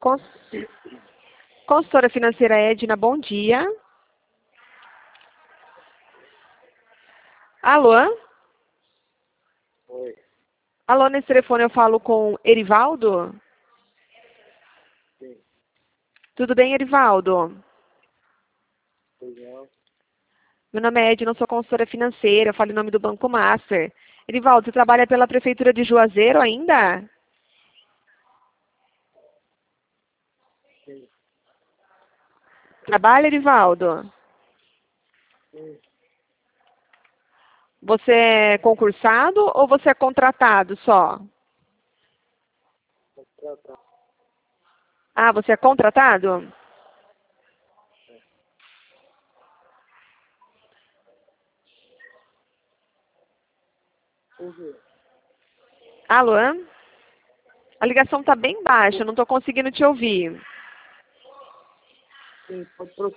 Cons- Consultora financeira Edna, bom dia. Alô? Oi. Alô, nesse telefone eu falo com Erivaldo? Sim. Tudo bem, Erivaldo? Pois não. Meu nome é Edna, eu sou consultora financeira, eu falo em nome do Banco Master. Erivaldo, você trabalha pela Prefeitura de Juazeiro ainda? Sim. Trabalha, Erivaldo? Sim. Você é concursado ou você é contratado só? Contratar. Ah, você é contratado? Por quê? Alô? A ligação está bem baixa, eu não estou conseguindo te ouvir. Sim, pode